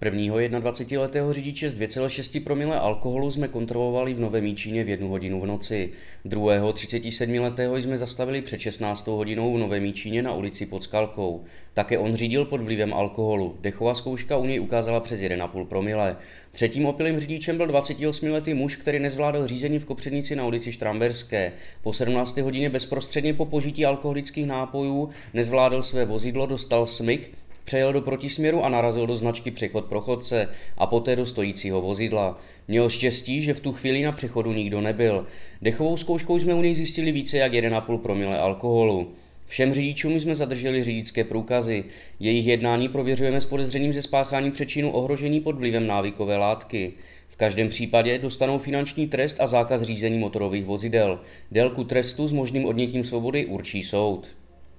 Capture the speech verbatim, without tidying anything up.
Prvního jednadvacetiletého řidiče s dvě celá šest promile alkoholu jsme kontrolovali v Novém Jičíně v jednu hodinu v noci. Druhého třicetisedmiletého jsme zastavili před šestnáctou hodinou v Novém Jičíně na ulici Pod Skalkou. Také on řídil pod vlivem alkoholu. Dechová zkouška u něj ukázala přes jedna celá pět promile. Třetím opilým řidičem byl dvacetiosmiletý muž, který nezvládal řízení v Kopřivnici na ulici Štramberské. Po sedmnácté hodině bezprostředně po požití alkoholických nápojů nezvládl své vozidlo, dostal smyk, přejel do protisměru a narazil do značky Přechod pro chodce a poté do stojícího vozidla. Měl štěstí, že v tu chvíli na přechodu nikdo nebyl. Dechovou zkouškou jsme u něj zjistili více jak jedna celá pět promile alkoholu. Všem řidičům jsme zadrželi řidičské průkazy. Jejich jednání prověřujeme s podezřením ze spáchání přečinu ohrožení pod vlivem návykové látky. V každém případě dostanou finanční trest a zákaz řízení motorových vozidel. Délku trestu s možným odnětím svobody určí soud.